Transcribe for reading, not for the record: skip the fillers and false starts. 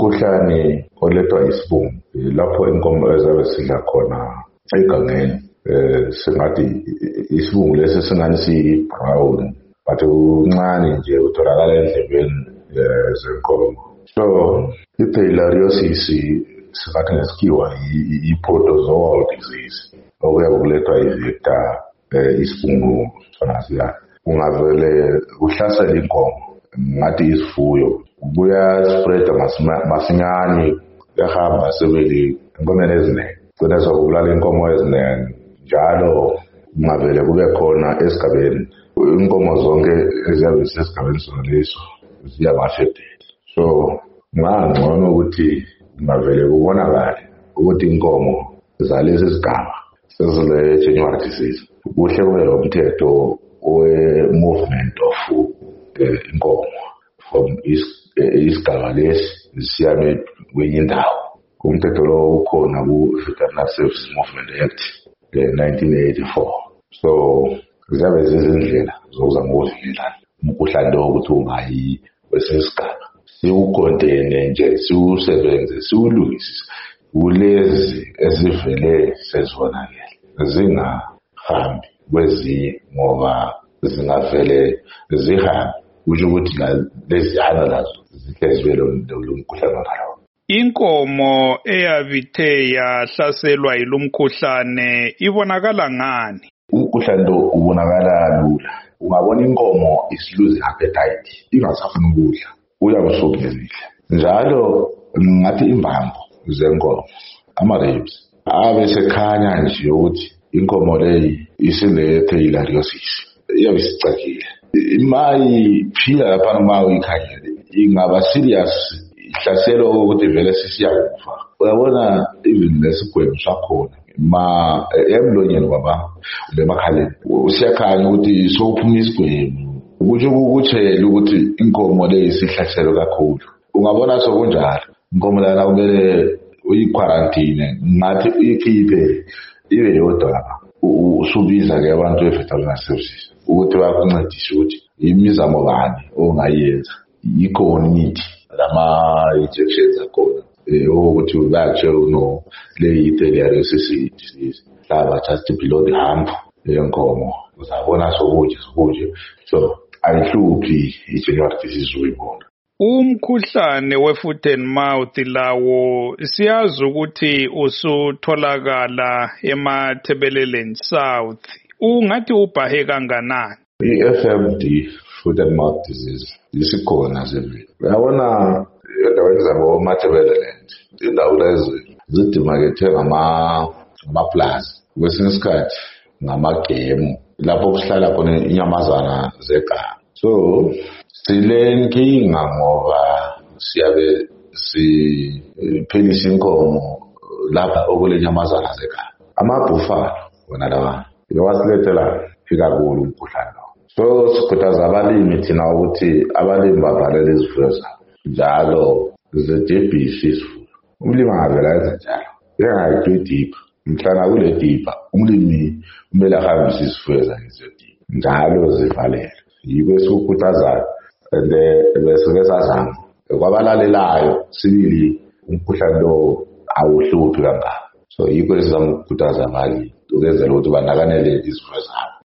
umkhuhlane olethwa isibungu lapho inkomo ezabe sidla khona egangeni. Singathi isibungu lesi singani siyi-brown but uncane nje utholakala endlebeni zenkomo. So i-theileriosis singathi ngesikhiwa i-protozoal disease okuyabe kulethwa i-vector isibungu sona siya. Ungavele uhlasele inkomo ngathi isifuyo buya-spreada masinyane yahamba sebele enkomeni ezinengi kugcina sokubulala inkomo ezinengi njalo kungavele kube khona esigabeni inkomo zonke eziyabe zisesigabeni sona leso ziyama-affected. So ngangcono ukuthi kungavele kubonakale ukuthi inkomo zalesi sigaba sezile-January disease kuhle kube umthetho we-movement of inkomo from isigaba lesi zisiyame kwenye indawo. Umthetho lo ukhona ku-Veterinary Services Movement Act 1984. So ziyabe zizindlela zokuzama ukuvikela umkhuhlane lo ukuthi ungayi kwesinye isigaba. Siwukontene nje, siwusebenze, siwulungisise kulezi ezivele sezibonakele zingahambi kwezinye ngoba zingavele zihambe kusho ukuthi leziyana lazo zikhe zibe lo mkhuhlane ngalawo. Inkomo eyabithe yahlaselwa yilo mkhuhlane ibonakala ngani? Umkhuhlane lo ubonakala lula. Ungabona inkomo isiluze appetite ingasafuni ukudla uyabusukuzidla njalo ngathi imbambo zenkomo ama-ribs abe sekhanya nje ukuthi inkomo leyi isine-theileriosis iyabe isicakile. Mayiphila lapha noma uyikhangele ingaba serious ihlaselo ukuthi vele sisiyakufa. Uyabona even lesigwebo sakhona emlonyeni kwaba lemakhaleni usiyakhanya ukuthi sokuphuma isigwebo ukuthi ukutshela ukuthi inkomo leyi isihlaselo kakhulu. Ungabona sokunjalo inkomo lana kumele uyi-quarantine ngathi uyikhiphe ibe yodwa lapha. Usubiza-ke abantu be-Veterinary Services ukuthi bakuncedise ukuthi imizamo bani ongayenza ikhona imithi lama-injections akhona ukuthi bayakutshela le-theileriosis disease hlaba just below the hump yenkomo uzabona sokuje so ayihluphi i-January disease uyibona. Umkhuhlane we-foot and mouth lawo siyazi ukuthi usutholakala eMathebeleleni South. Ungathi ubhahe kanganani? I-FMD, foot and mouth disease, isikhona sevile. Uyabona endaweni zaboMathebeleland indawo lezi zidimakethe ngamaplaza kwesinye isikhathi ngamagemu lapho kuhlala khona inyamazana zeganga. So silenkinga ngoba siyabe siphelisa inkomo lapha okulenyamazana zeganga. Amabhufalo wona lawa iwasilethela ikakhulu umkhuhlane lo. So sikhuthaza abalimi thina ukuthi abalimi bavalele izifuyo zabo njalo zidebhise izifuyo. Umlimi angavela enze njalo engayidipha mhlana kule dipha umlimi kumele ahambise izifuyo zakhe zedipha njalo zivalele. Yibe sikukhuthazayo bese sazama kwabalalelayo sibili umkhuhlane lo awuhluphi kangaka. So yikho sizama ukukhuthaza abalimi ukwenzela ukuthi banakanele izifuyo zabo.